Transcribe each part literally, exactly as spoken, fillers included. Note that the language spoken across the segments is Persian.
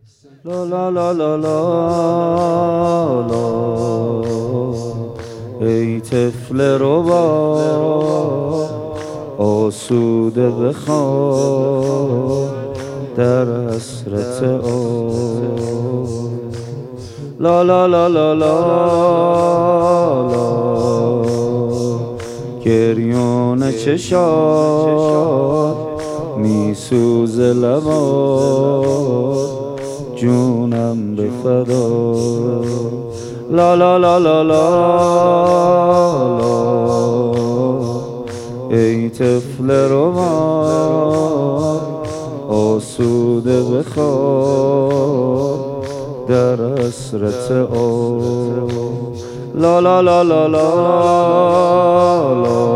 لا لا لا لا لا لا ای طفل ربا آسوده بخواب در حسرت آب. لا لا لا لا لا لا گریون چشات میسوزه لبات جونم به فدا. لا لا لا لا لا لا ای طفل ربا آسوده بخواب در حسرت آب. لا لا لا لا لا لا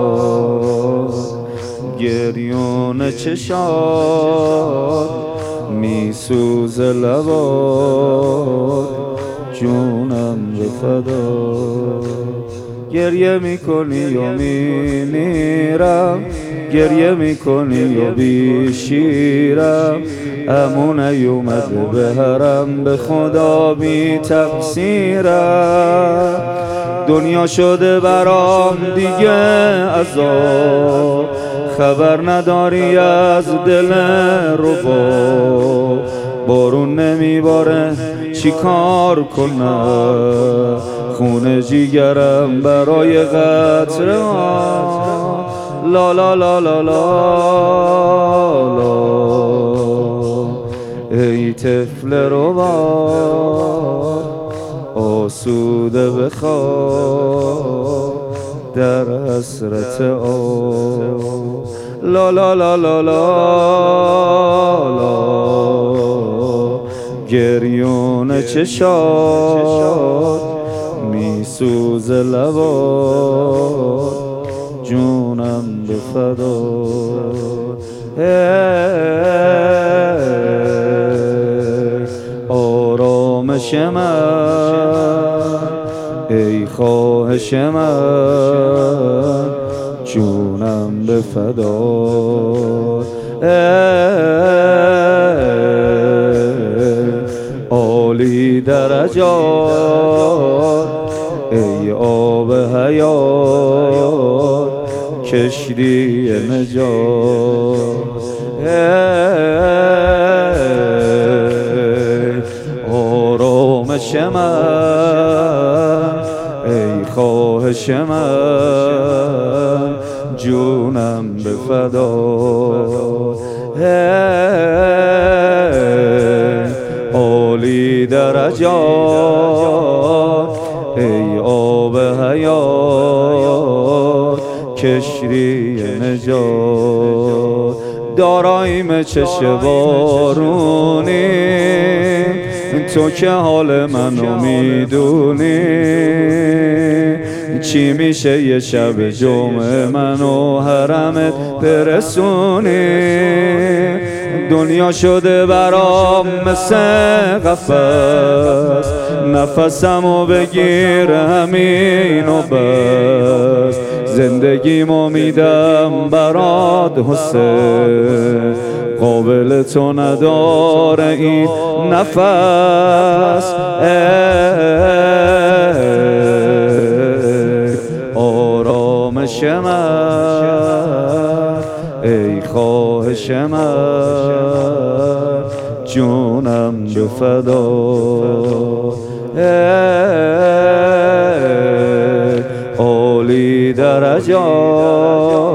گریون چشات میسوزه لبات جونم به فدا. گریه میکنی و میمیرم، گریه میکنی و بیشیرم، امون نیومده به حرم به خدا بی تقصیرم. دنیا شده برام دیگه عذاب، خبر نداری از دل ربا. بارون نمیباره چی کار کنم، خون جیگرم برای قطره. لا لا لا لا لا لا ای طفل ربا آسوده بخواب در حسرت آب. لا لا لا لا لا لا گریون چشات میسوزه لبات جونم به فدا. آرامش من ای خواهش من جونم به فدا. عالی درجات ای آب حیات کشتی نجات. آرامش من ای خواهش من جونم به فدا. عالی درجات ای آب حیات کشتی نجات. داراییم چشم بارونی تو که حال منو میدونی، چی میشه یه شب جمعه منو حرمت برسونی. دنیا شده برام مثل قفس، نفسمو بگیر همین و بس. زندگیمو میدم برات حسین، قابل تو نداره این نفس. آرامش من ای خواهش من جونم به فدا. عالی درجات